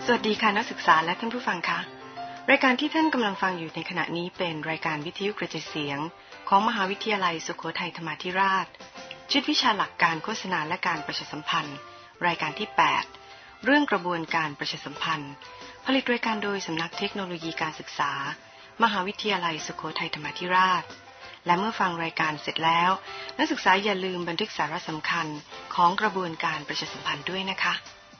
สวัสดีค่ะนักศึกษาและท่านผู้ฟังคะรายการที่ท่านกำลังฟังอยู่ในขณะนี้เป็นรายการวิทยุกระจายเสียงของมหาวิทยาลัยสุโขทัยธรรมาธิราชชุดวิชาหลักการโฆษณาและการประชาสัมพันธ์รายการที่8เรื่องกระบวนการประชาสัมพันธ์ผลิตรายการโดยสำนักเทคโนโลยีการศึกษามหาวิทยาลัยสุโขทัยธรรมาธิราชและเมื่อฟังรายการเสร็จแล้วนักศึกษาอย่าลืมบันทึกสาระสำคัญของกระบวนการประชาสัมพันธ์ด้วยนะคะ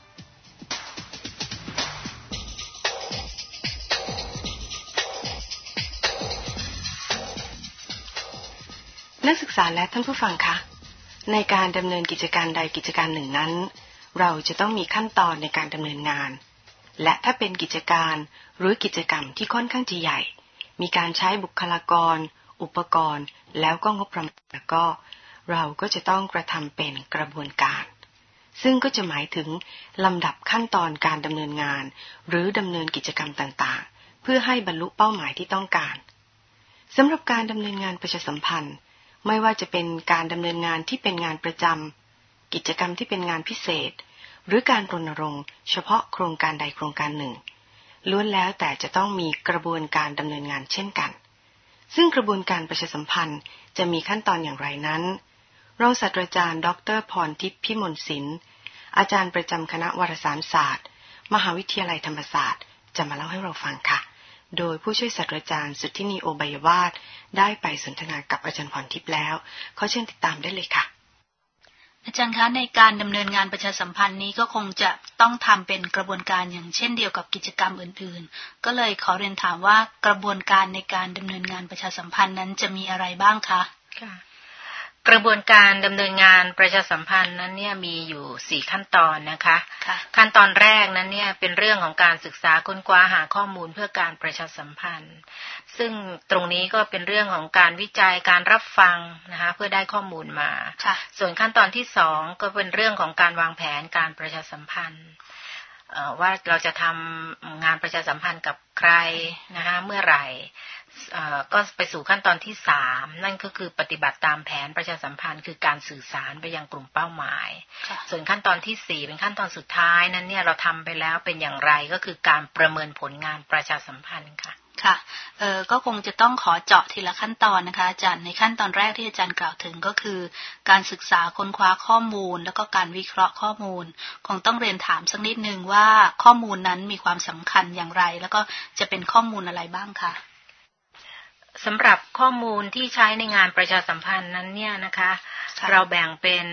นักศึกษาและท่านผู้ฟังคะในการดำเนินกิจการใดกิจการหนึ่งนั้นเราจะต้องมีขั้นตอนในการดำเนินงานและถ้าเป็นกิจการหรือกิจกรรมที่ค่อนข้างจะใหญ่มีการใช้บุคลากรอุปกรณ์แล้วก็งบประมาณแล้วก็เราก็จะต้องกระทำเป็นกระบวนการซึ่งก็จะหมายถึงลำดับขั้นตอนการดำเนินงานหรือดำเนินกิจกรรมต่างๆเพื่อให้บรรลุเป้าหมายที่ต้องการสำหรับการดำเนินงานประชาสัมพันธ์ไม่ว่าจะเป็นการดำเนินงานที่เป็นงานประจำกิจกรรมที่เป็นงานพิเศษหรือการรณรงค์เฉพาะโครงการใดโครงการหนึ่งล้วนแล้วแต่จะต้องมีกระบวนการดำเนินงานเช่นกันซึ่งกระบวนการประชาสัมพันธ์จะมีขั้นตอนอย่างไรนั้นรองศาสตราจารย์ดร.พรทิพย์พิมลศิลป์อาจารย์ประจำคณะวารสารศาสตร์มหาวิทยาลัยธรรมศาสตร์จะมาเล่าให้เราฟังค่ะโดยผู้ช่วยศาสตราจารย์สุทธินีโอไบยวาทได้ไปสนทนากับอาจารย์พรทิพย์แล้วขอเชิญติดตามได้เลยค่ะอาจารย์คะในการดำเนินงานประชาสัมพันธ์นี้ก็คงจะต้องทำเป็นกระบวนการอย่างเช่นเดียวกับกิจกรรมอื่นๆก็เลยขอเรียนถามว่ากระบวนการในการดำเนินงานประชาสัมพันธ์นั้นจะมีอะไรบ้างคะค่ะกระบวนการดำเนินงานประชาสัมพันธ์นั้นเนี่ยมีอยู่4ขั้นตอนนะคะขั้นตอนแรกนั้นเนี่ยเป็นเรื่องของการศึกษาค้นคว้าหาข้อมูลเพื่อการประชาสัมพันธ์ซึ่งตรงนี้ก็เป็นเรื่องของการวิจัยการรับฟังนะคะเพื่อได้ข้อมูลมาส่วนขั้นตอนที่2ก็เป็นเรื่องของการวางแผนการประชาสัมพันธ์ว่าเราจะทำงานประชาสัมพันธ์กับใครนะคะเมื่อไหร่ก็ไปสู่ขั้นตอนที่3นั่นก็คือปฏิบัติตามแผนประชาสัมพันธ์คือการสื่อสารไปยังกลุ่มเป้าหมายส่วนขั้นตอนที่4เป็นขั้นตอนสุดท้ายนั้นเนี่ยเราทำไปแล้วเป็นอย่างไรก็คือการประเมินผลงานประชาสัมพันธ์ค่ะค่ะก็คงจะต้องขอเจาะทีละขั้นตอนนะคะอาจารย์ในขั้นตอนแรกที่อาจารย์กล่าวถึงก็คือการศึกษาค้นคว้าข้อมูลแล้วก็การวิเคราะห์ข้อมูลคงต้องเรียนถามสักนิดนึงว่าข้อมูลนั้นมีความสำคัญอย่างไรแล้วก็จะเป็นข้อมูลอะไรบ้างคะสำหรับข้อมูลที่ใช้ในงานประชาสัมพันธ์นั้นเนี่ยนะคะเราแบ่งเป็น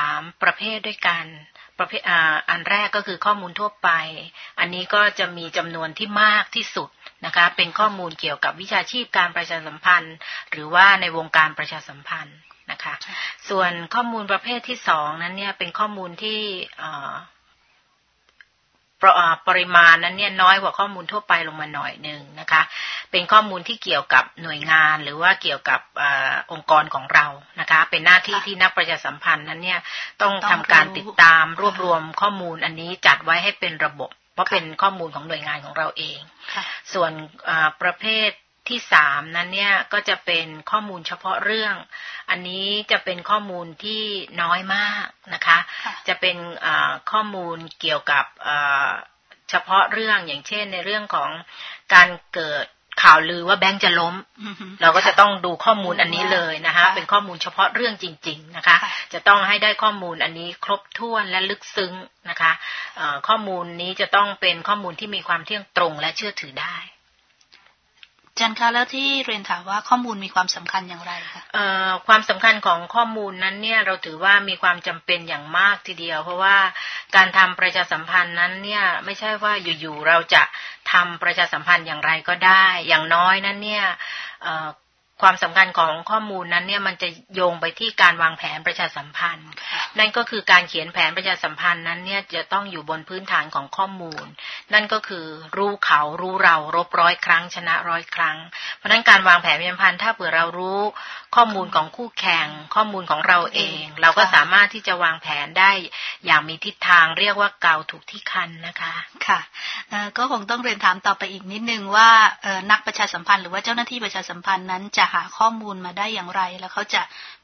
3ประเภทด้วยกันประเภทอันแรกก็คือข้อมูลทั่วไปอันนี้ก็จะมีจำนวนที่มากที่สุดนะคะเป็นข้อมูลเกี่ยวกับวิชาชีพการประชาสัมพันธ์หรือว่าในวงการประชาสัมพันธ์นะคะส่วนข้อมูลประเภทที่2นั้นเนี่ยเป็นข้อมูลที่ปริมาณนั้นเนี่ยน้อยกว่าข้อมูลทั่วไปลงมาหน่อยนึงนะคะเป็นข้อมูลที่เกี่ยวกับหน่วยงานหรือว่าเกี่ยวกับองค์กรของเรานะคะเป็นหน้าที่ที่นักประชาสัมพันธ์นั้นเนี่ยต้องทำการติดตามรวบรวมข้อมูลอันนี้จัดไว้ให้เป็นระบบเพราะเป็นข้อมูลของหน่วยงานของเราเองส่วนประเภทที่3นั้นเนี่ยก็จะเป็นข้อมูลเฉพาะเรื่องอันนี้จะเป็นข้อมูลที่น้อยมากนะคะจะเป็นข้อมูลเกี่ยวกับเฉพาะเรื่องอย่างเช่นในเรื่องของการเกิดข่าวลือว่าแบงก์จะล้มเราก็จะต้องดูข้อมูลอันนี้เลยนะคะเป็นข้อมูลเฉพาะเรื่องจริงๆนะคะจะต้องให้ได้ข้อมูลอันนี้ครบถ้วนและลึกซึ้งนะคะข้อมูลนี้จะต้องเป็นข้อมูลที่มีความเที่ยงตรงและเชื่อถือได้อาจารย์คะแล้วที่เรียนถามว่าข้อมูลมีความสำคัญอย่างไรคะความสำคัญของข้อมูลนั้นเนี่ยเราถือว่ามีความจำเป็นอย่างมากทีเดียวเพราะว่าการทำประชาสัมพันธ์นั้นเนี่ยไม่ใช่ว่าอยู่ๆเราจะทำประชาสัมพันธ์อย่างไรก็ได้อย่างน้อยนั้นเนี่ยความสำคัญของข้อมูลนั้นเนี่ยมันจะโยงไปที่การวางแผนประชาสัมพันธ์นั่นก็คือการเขียนแผนประชาสัมพันธ์นั้นเนี่ยจะต้องอยู่บนพื้นฐานของข้อมูลนั่นก็คือรู้เขารู้เรารบ100 ครั้งชนะ100 ครั้งเพราะนั้นการวางแผนประชาสัมพันธ์ถ้าเผื่อเรารู้ข้อมูลของคู่แข่งข้อมูลของเราเองเราก็สามารถที่จะวางแผนได้อย่างมีทิศทางเรียกว่าเกาถูกที่คันนะคะค่ะก็คงต้องเรียนถามต่อไปอีกนิดนึงว่านักประชาสัมพันธ์หรือว่าเจ้าหน้าที่ประชาสัมพันธ์นั้นจะหาข้อมูลมาได้อย่างไรแล้วเขาจะ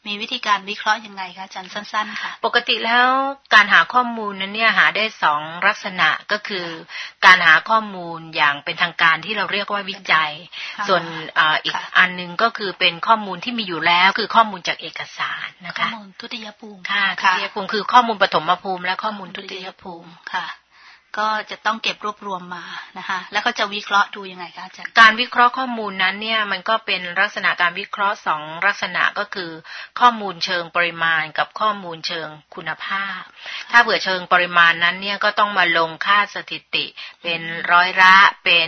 มีวิธีการวิเคราะห์ยังไงคะอาจารย์สั้นๆค่ะปกติแล้วการหาข้อมูลนั้นเนี่ยหาได้2ลักษณะก็คือการหาข้อมูลอย่างเป็นทางการที่เราเรียกว่าวิจัยส่วนอีกอันนึงก็คือเป็นข้อมูลที่มีอยู่แล้วคือข้อมูลจากเอกสารนะคะข้อมูลทุติยภูมิค่ะทุติยภูมิคือข้อมูลปฐมภูมิและข้อมูลทุติยภูมิค่ะก็จะต้องเก็บรวบรวมมานะคะแล้วก็จะวิเคราะห์ดูยังไงคะอาจารย์การวิเคราะห์ข้อมูลนั้นเนี่ยมันก็เป็นลักษณะการวิเคราะห์2ลักษณะก็คือข้อมูลเชิงปริมาณกับข้อมูลเชิงคุณภาพถ้าเผื่อเชิงปริมาณนั้นเนี่ยก็ต้องมาลงค่าสถิติเป็นร้อยละเป็น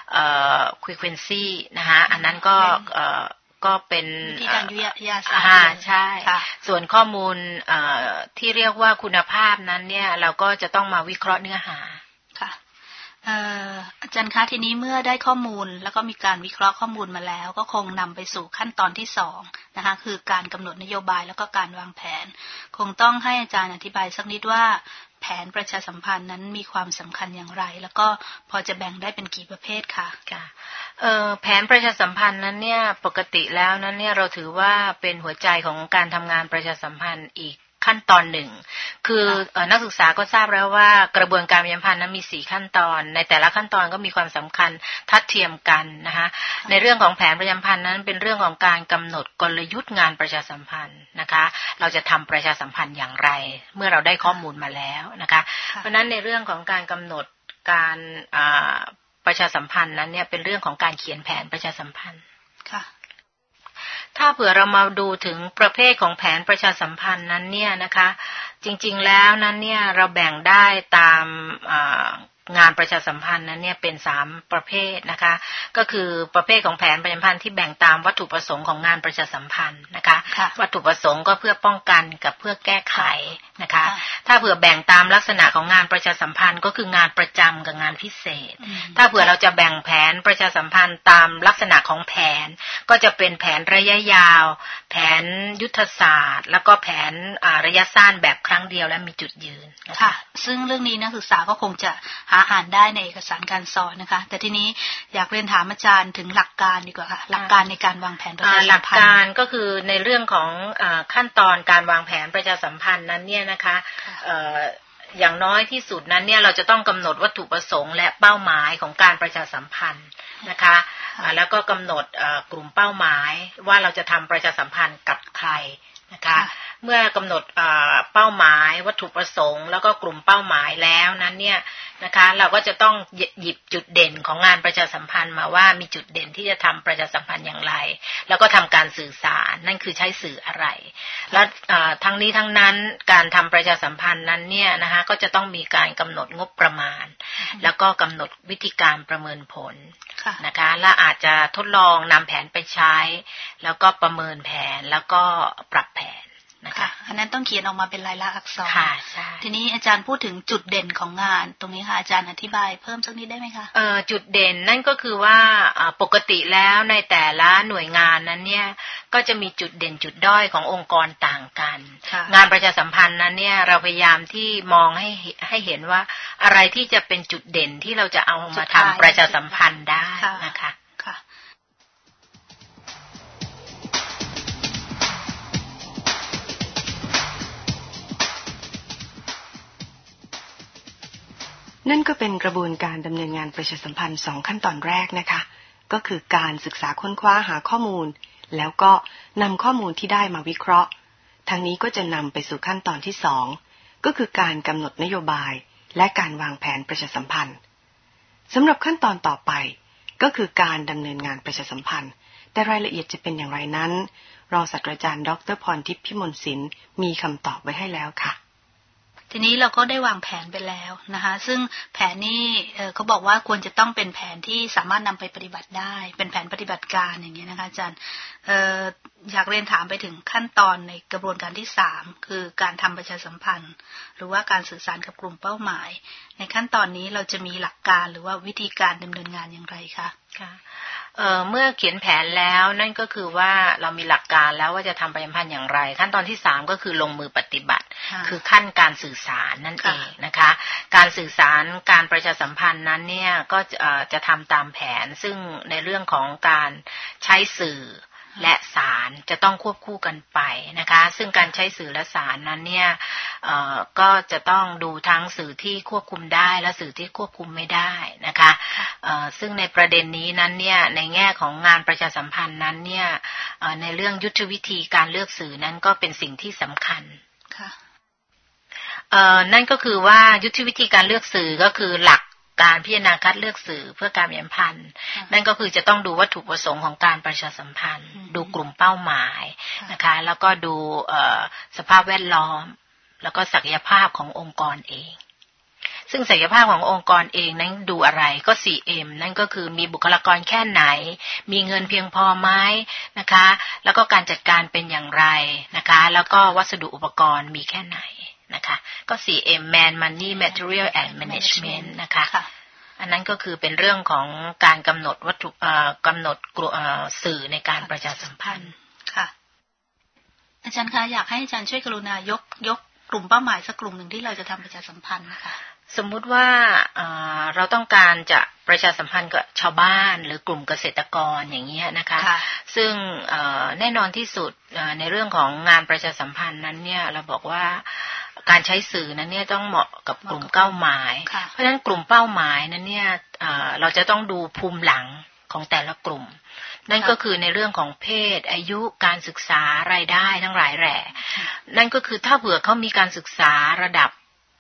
frequency นะคะอันนั้นก็เป็นวิธีการวิทยาศาสตร์ใช่ส่วนข้อมูลที่เรียกว่าคุณภาพนั้นเนี่ยเราก็จะต้องมาวิเคราะห์เนื้อหาค่ะอาจารย์คะทีนี้เมื่อได้ข้อมูลแล้วก็มีการวิเคราะห์ข้อมูลมาแล้วก็คงนำไปสู่ขั้นตอนที่2นะคะคือการกำหนดนโยบายแล้วก็การวางแผนคงต้องให้อาจารย์อธิบายสักนิดว่าแผนประชาสัมพันธ์นั้นมีความสำคัญอย่างไรแล้วก็พอจะแบ่งได้เป็นกี่ประเภทคะแผนประชาสัมพันธ์นั้นเนี่ยปกติแล้วนั้นเนี่ยเราถือว่าเป็นหัวใจของการทำงานประชาสัมพันธ์อีกขั้นตอนหนึ่งคือนักศึกษาก็ทราบแล้วว่ากระบวนการประชาสัมพันธ์นั้นมี4ขั้นตอนในแต่ละขั้นตอนก็มีความสำคัญทัดเทียมกันนะคะในเรื่องของแผนประชาสัมพันธ์นั้นเป็นเรื่องของการกำหนดกลยุทธ์งานประชาสัมพันธ์นะคะเราจะทำประชาสัมพันธ์อย่างไรเมื่อเราได้ข้อมูลมาแล้วนะคะเพราะฉะนั้นในเรื่องของการกำหนดการประชาสัมพันธ์นั้นเนี่ยเป็นเรื่องของการเขียนแผนประชาสัมพันธ์ค่ะถ้าเผื่อเรามาดูถึงประเภทของแผนประชาสัมพันธ์นั้นเนี่ยนะคะจริงๆแล้วนั้นเนี่ยเราแบ่งได้ตามงานประชาสัมพันธ์นั้นเนี่ยเป็น3ประเภทนะคะก็คือประเภทของแผนประชาสัมพันธ์ที่แบ่งตามวัตถุประสงค์ของงานประชาสัมพันธ์นะคะวัตถุประสงค์ก็เพื่อป้องกันกับเพื่อแก้ไขนะคะถ้าเผื่อแบ่งตามลักษณะของงานประชาสัมพันธ์ก็คืองานประจำกับงานพิเศษถ้าเผื่อเราจะแบ่งแผนประชาสัมพันธ์ตามลักษณะของแผนก็จะเป็นแผนระยะยาวแผนยุทธศาสตร์แล้วก็แผนระยะสั้นแบบครั้งเดียวและมีจุดยืนค่ะซึ่งเรื่องนี้นักศึกษาก็คงจะอ่านได้ในเอกสารการสอนนะคะแต่ทีนี้อยากเรียนถามอาจารย์ถึงหลักการดีกว่าค่ะหลักการในการวางแผนประชาสัมพันธ์หลักการก็คือในเรื่องของขั้นตอนการวางแผนประชาสัมพันธ์นั้นเนี่ยนะคะอย่างน้อยที่สุดนั้นเนี่ยเราจะต้องกำหนดวัตถุประสงค์และเป้าหมายของการประชาสัมพันธ์นะคะแล้วก็กำหนดกลุ่มเป้าหมายว่าเราจะทำประชาสัมพันธ์กับใครนะคะเมื่อกำหนดเป้าหมายวัตถุประสงค์แล้วก็กลุ่มเป้าหมายแล้วนั้นเนี่ยนะคะเราก็จะต้องหยิบจุดเด่นของงานประชาสัมพันธ์มาว่ามีจุดเด่นที่จะทำประชาสัมพันธ์อย่างไรแล้วก็ทำการสื่อสารนั่นคือใช้สื่ออะไรและทั้งนี้ทั้งนั้นการทำประชาสัมพันธ์นั้นเนี่ยนะคะก็จะต้องมีการกำหนดงบประมาณแล้วก็กำหนดวิธีการประเมินผลนะคะและอาจจะทดลองนำแผนไปใช้แล้วก็ประเมินแผนแล้วก็ปรับแผนนะคะอันนั้นต้องเขียนออกมาเป็นลายลักษณ์อักษรค่ะใช่ทีนี้อาจารย์พูดถึงจุดเด่นของงานตรงนี้ค่ะอาจารย์อธิบายเพิ่มสักนิดได้ไหมคะจุดเด่นนั่นก็คือว่าปกติแล้วในแต่ละหน่วยงานนั้นเนี่ยก็จะมีจุดเด่นจุดด้อยขององค์กรต่างกันงานประชาสัมพันธ์นั้นเนี่ยเราพยายามที่มองให้เห็นว่าอะไรที่จะเป็นจุดเด่นที่เราจะเอามาทำประชาสัมพันธ์ได้นะคะนั่นก็เป็นกระบวนการดำเนินงานประชาสัมพันธ์2ขั้นตอนแรกนะคะก็คือการศึกษาค้นคว้าหาข้อมูลแล้วก็นำข้อมูลที่ได้มาวิเคราะห์ทางนี้ก็จะนำไปสู่ขั้นตอนที่2ก็คือการกำหนดนโยบายและการวางแผนประชาสัมพันธ์สำหรับขั้นตอนต่อไปก็คือการดำเนินงานประชาสัมพันธ์แต่รายละเอียดจะเป็นอย่างไรนั้นรองศาสตราจารย์ดร.พรทิพย์พิมลศิลป์มีคำตอบไว้ให้แล้วค่ะทีนี้เราก็ได้วางแผนไปแล้วนะคะซึ่งแผนนี้เขาบอกว่าควรจะต้องเป็นแผนที่สามารถนำไปปฏิบัติได้เป็นแผนปฏิบัติการอย่างนี้นะคะอาจารย์อยากเรียนถามไปถึงขั้นตอนในกระบวนการที่3คือการทำประชาสัมพันธ์หรือว่าการสื่อสารกับกลุ่มเป้าหมายในขั้นตอนนี้เราจะมีหลักการหรือว่าวิธีการดำเนินงานอย่างไรคะเมื่อเขียนแผนแล้วนั่นก็คือว่าเรามีหลักการแล้วว่าจะทำประชาสัมพันธ์อย่างไรขั้นตอนที่3ก็คือลงมือปฏิบัติคือขั้นการสื่อสารนั่นเองนะคะการสื่อสารการประชาสัมพันธ์นั้นเนี่ยก็จะทำตามแผนซึ่งในเรื่องของการใช้สื่อและศาลจะต้องควบคู่กันไปนะคะซึ่งการใช้สื่อและศาลนั้นเนี่ยก็จะต้องดูทั้งสื่อที่ควบคุมได้และสื่อที่ควบคุมไม่ได้นะคะซึ่งในประเด็นนี้นั้นเนี่ยในแง่ของงานประชาสัมพันธ์นั้นเนี่ยในเรื่องยุทธวิธีการเลือกสื่อนั้นก็เป็นสิ่งที่สำคัญนั่นก็คือว่ายุทธวิธีการเลือกสื่อก็คือหลักการพิจารณาคัดเลือกสื่อเพื่อการประชาสัมพันธ์นั่นก็คือจะต้องดูวัตถุประสงค์ของการประชาสัมพันธ์ดูกลุ่มเป้าหมายนะคะแล้วก็ดูสภาพแวดล้อมแล้วก็ศักยภาพขององค์กรเองซึ่งศักยภาพขององค์กรเองนั้นดูอะไรก็ 4M นั่นก็คือมีบุคลากรแค่ไหนมีเงินเพียงพอไหมนะคะแล้วก็การจัดการเป็นอย่างไรนะคะแล้วก็วัสดุอุปกรณ์มีแค่ไหนนะคะก็ 4M Man Money Material and Management นะคะอันนั้นก็คือเป็นเรื่องของการกำหนดวัตถุกำหนดสื่อในการประชาสัมพันธ์ค่ะอาจารย์คะอยากให้อาจารย์ช่วยกรุณายกกลุ่มเป้าหมายสักกลุ่มหนึ่งที่เราจะทำประชาสัมพันธ์นะคะสมมุติว่าเราต้องการจะประชาสัมพันธ์กับชาวบ้านหรือกลุ่มเกษตรกรอย่างเงี้ยนะคะซึ่งแน่นอนที่สุดในเรื่องของงานประชาสัมพันธ์นั้นเนี่ยเราบอกว่าการใช้สื่อนั้นเนี่ยต้องเหมาะกับกลุ่มเป้าหมายเพราะฉะนั้นกลุ่มเป้าหมายนั้นเนี่ยเราจะต้องดูภูมิหลังของแต่ละกลุ่มนั่นก็คือในเรื่องของเพศอายุการศึกษารายได้ทั้งหลายแหล่นั่นก็คือถ้าเผื่อเขามีการศึกษาระดับ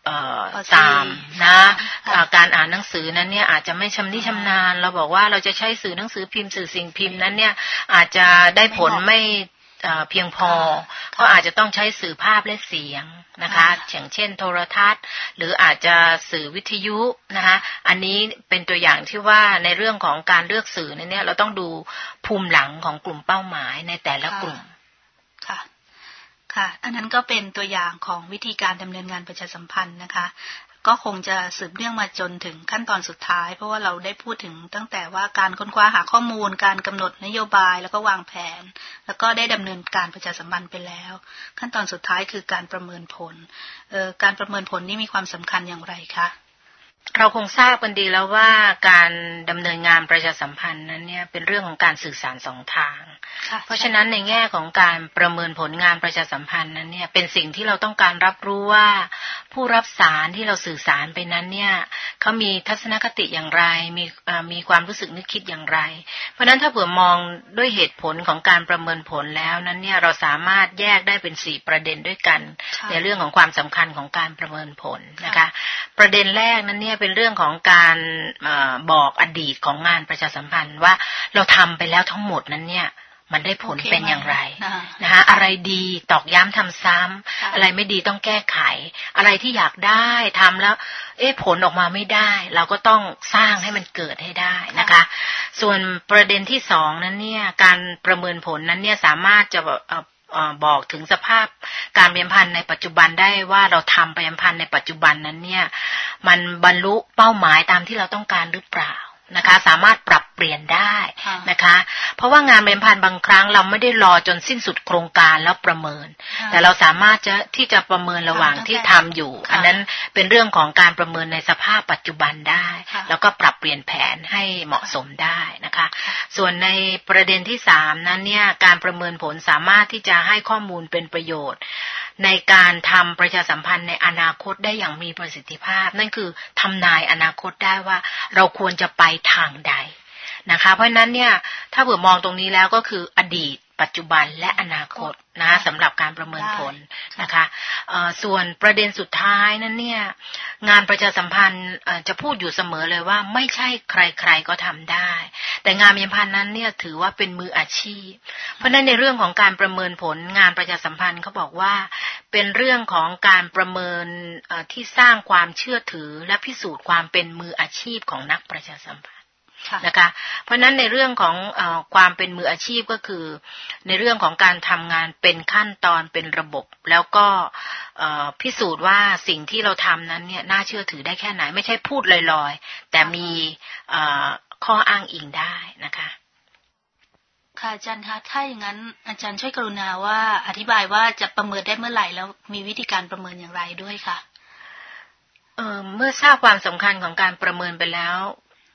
3นะการอ่านหนังสือนั้นเนี่ยอาจจะไม่ชำนิชำนาญเราบอกว่าเราจะใช้สื่อหนังสือพิมพ์สื่อสิ่งพิมพ์นั้นเนี่ยอาจจะได้ผลไม่เพียงพอก็อาจจะต้องใช้สื่อภาพและเสียงนะคะอย่างเช่นโทรทัศน์หรืออาจจะสื่อวิทยุนะคะอันนี้เป็นตัวอย่างที่ว่าในเรื่องของการเลือกสื่อเนี่ยเราต้องดูภูมิหลังของกลุ่มเป้าหมายในแต่ละกลุ่มค่ะค่ะอันนั้นก็เป็นตัวอย่างของวิธีการดำเนินงานประชาสัมพันธ์นะคะก็คงจะสืบเนื่องมาจนถึงขั้นตอนสุดท้ายเพราะว่าเราได้พูดถึงตั้งแต่ว่าการค้นคว้าหาข้อมูลการกำหนดนโยบายแล้วก็วางแผนแล้วก็ได้ดำเนินการประชาสัมพันธ์ไปแล้วขั้นตอนสุดท้ายคือการประเมินผลการประเมินผลนี่มีความสำคัญอย่างไรคะเราคงทราบกันดีแล้วว่าการดำเนินงานประชาสัมพันธ์นั้นเนี่ยเป็นเรื่องของการสื่อสาร2 ทางเพราะฉะนั้นในแง่ของการประเมินผลงานประชาสัมพันธ์นั้นเนี่ยเป็นสิ่งที่เราต้องการรับรู้ว่าผู้รับสารที่เราสื่อสารไปนั้นเนี่ยเขามีทัศนคติอย่างไรมีความรู้สึกนึกคิดอย่างไรเพราะนั้นถ้าเผื่อมองด้วยเหตุผลของการประเมินผลแล้วนั้นเนี่ยเราสามารถแยกได้เป็น4ประเด็นด้วยกันในเรื่องของความสำคัญของการประเมินผลนะคะประเด็นแรกนั้นเนี่ยเป็นเรื่องของการบอกอดีตของงานประชาสัมพันธ์ว่าเราทำไปแล้วทั้งหมดนั้นเนี่ยมันได้ผลเป็นอย่างไรนะคะอะไรดีตอกย้ำทำซ้ำอะไรไม่ดีต้องแก้ไขอะไรที่อยากได้ทำแล้วผลออกมาไม่ได้เราก็ต้องสร้างให้มันเกิดให้ได้นะคะส่วนประเด็นที่2นั้นเนี่ยการประเมินผลนั้นเนี่ยสามารถจะบอกถึงสภาพการประชาสัมพันธ์ในปัจจุบันได้ว่าเราทำประชาสัมพันธ์ในปัจจุบันนั้นเนี่ยมันบรรลุเป้าหมายตามที่เราต้องการหรือเปล่านะคะสามารถปรับเปลี่ยนได้นะคะเพราะว่างานประชาสัมพันธ์บางครั้งเราไม่ได้รอจนสิ้นสุดโครงการแล้วประเมินแต่เราสามารถที่จะประเมินระหว่างที่ทำอยู่อันนั้นเป็นเรื่องของการประเมินในสภาพปัจจุบันได้แล้วก็ปรับเปลี่ยนแผนให้เหมาะสมได้นะคะส่วนในประเด็นที่3นั้นเนี่ยการประเมินผลสามารถที่จะให้ข้อมูลเป็นประโยชน์ในการทำประชาสัมพันธ์ในอนาคตได้อย่างมีประสิทธิภาพนั่นคือทำนายอนาคตได้ว่าเราควรจะไปทางใดนะคะเพราะฉะนั้นเนี่ยถ้าเผื่อมองตรงนี้แล้วก็คืออดีตปัจจุบันและอนาคตนะสำหรับการประเมินผลนะคะส่วนประเด็นสุดท้ายนั้นเนี่ยงานประชาสัมพันธ์จะพูดอยู่เสมอเลยว่าไม่ใช่ใครๆก็ทำได้แต่งานประชาสัมพันธ์นั้นเนี่ยถือว่าเป็นมืออาชีพเพราะฉะนั้นในเรื่องของการประเมินผลงานประชาสัมพันธ์เขาบอกว่าเป็นเรื่องของการประเมินที่สร้างความเชื่อถือและพิสูจน์ความเป็นมืออาชีพของนักประชาสัมพันธ์นะคะเพราะนั้นในเรื่องของความเป็นมืออาชีพก็คือในเรื่องของการทำงานเป็นขั้นตอนเป็นระบบแล้วก็พิสูจน์ว่าสิ่งที่เราทำนั้นเนี่ยน่าเชื่อถือได้แค่ไหนไม่ใช่พูดลอยๆแต่มีข้ออ้างอิงได้นะคะค่ะอาจารย์คะถ้าอย่างนั้นอาจารย์ช่วยกรุณาว่าอธิบายว่าจะประเมินได้เมื่อไหร่แล้วมีวิธีการประเมินอย่างไรด้วยค่ะเมื่อทราบความสำคัญของการประเมินไปแล้ว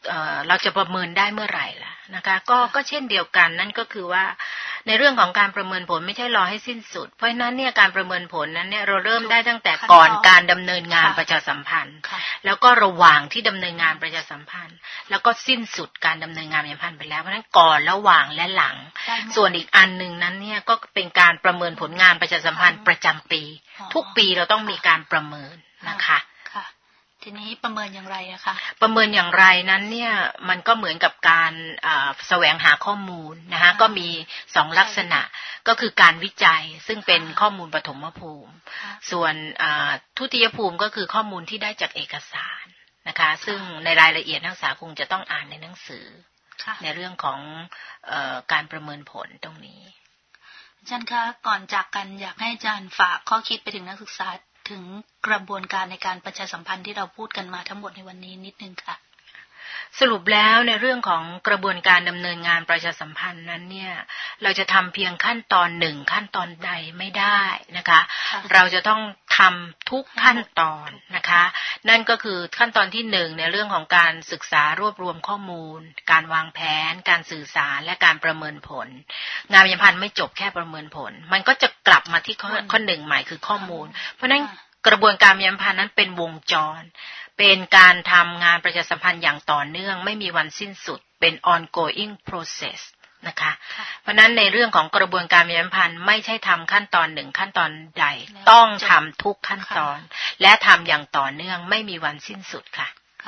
เราจะประเมินได้เมื่อไหร่ล่ะนะคะก็เช่นเดียวกันนั่นก็คือว่าในเรื่องของการประเมินผลไม่ใช่รอให้สิ้นสุดเพราะฉะนั้นเนี่ยการประเมินผลนั้นเนี่ยเราเริ่มได้ตั้งแต่ก่อนการดำเนินงานประชาสัมพันธ์แล้วก็ระหว่างที่ดำเนินงานประชาสัมพันธ์แล้วก็สิ้นสุดการดำเนินงานประชาสัมพันธ์ไปแล้วเพราะฉะนั้นก่อนระหว่างและหลังส่วนอีกอันนึงนั้นเนี่ยก็เป็นการประเมินผลงานประชาสัมพันธ์ประจำปีทุกปีเราต้องมีการประเมินนะคะทีนี้ประเมินอย่างไรอะคะประเมินอย่างไรนั้นเนี่ยมันก็เหมือนกับการแสวงหาข้อมูลนะคะก็มี2ลักษณะก็คือการวิจัยซึ่งเป็นข้อมูลปฐมภูมิส่วนทุติยภูมิก็คือข้อมูลที่ได้จากเอกสารนะคะซึ่งในรายละเอียดนักศึกษาคงจะต้องอ่านในหนังสือในเรื่องของการประเมินผลตรงนี้อาจารย์คะก่อนจากกันอยากให้อาจารย์ฝากข้อคิดไปถึงนักศึกษาถึงกระบวนการในการประชาสัมพันธ์ที่เราพูดกันมาทั้งหมดในวันนี้นิดนึงค่ะสรุปแล้วในเรื่องของกระบวนการดำเนินงานประชาสัมพันธ์นั้นเนี่ยเราจะทำเพียงขั้นตอน1ขั้นตอนใดไม่ได้นะคะเราจะต้องทำทุกขั้นตอนนะคะนั่นก็คือขั้นตอนที่1ในเรื่องของการศึกษารวบรวมข้อมูลการวางแผนการสื่อสารและการประเมินผลงานประชาสัมพันธ์ไม่จบแค่ประเมินผลมันก็จะกลับมาที่ข้อ1ใหม่คือข้อมูลเพราะฉะนั้นกระบวนการประชาสัมพันธ์นั้นเป็นวงจรเป็นการทำงานประชาสัมพันธ์อย่างต่อเนื่องไม่มีวันสิ้นสุดเป็น ongoing process นะคะเพราะนั้นในเรื่องของกระบวนการประชาสัมพันธ์ไม่ใช่ทำขั้นตอน1ขั้นตอนใดต้องทำทุกขั้นตอนและทำอย่างต่อเนื่องไม่มีวันสิ้นสุดค่ะ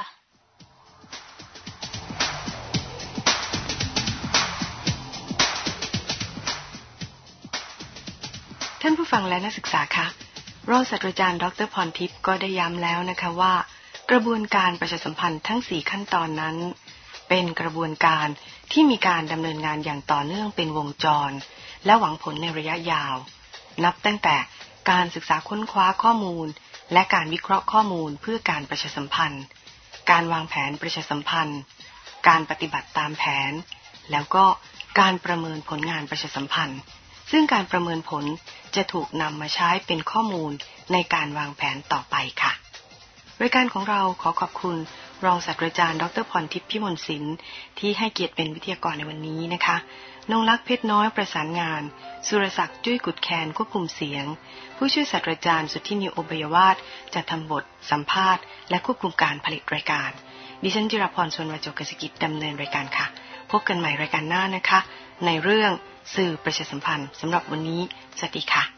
ท่านผู้ฟังและนักศึกษาคะรองศาสตราจารย์ดร.พรทิพย์ก็ได้ย้ำแล้วนะคะว่ากระบวนการประชาสัมพันธ์ทั้ง4ขั้นตอนนั้นเป็นกระบวนการที่มีการดำเนินงานอย่างต่อเนื่องเป็นวงจรและหวังผลในระยะยาวนับตั้งแต่การศึกษาค้นคว้าข้อมูลและการวิเคราะห์ข้อมูลเพื่อการประชาสัมพันธ์การวางแผนประชาสัมพันธ์การปฏิบัติตามแผนแล้วก็การประเมินผลงานประชาสัมพันธ์ซึ่งการประเมินผลจะถูกนำมาใช้เป็นข้อมูลในการวางแผนต่อไปค่ะรายการของเราขอขอบคุณรองศาสตราจารย์ดร.พรทิพย์พิมลศิลป์ที่ให้เกียรติเป็นวิทยากรในวันนี้นะคะนงลักษณ์เพชรน้อยประสานงานสุรศักดิ์จุ้ยกุดแคนควบคุมเสียงผู้ช่วยศาสตราจารย์สุทธินิวโอบยวาทจัดทำบทสัมภาษณ์และควบคุมการผลิตรายการดิฉันจิรพรชวนวจกกิจดำเนินรายการค่ะพบกันใหม่รายการหน้านะคะในเรื่องสื่อประชาสัมพันธ์สำหรับวันนี้สวัสดีค่ะ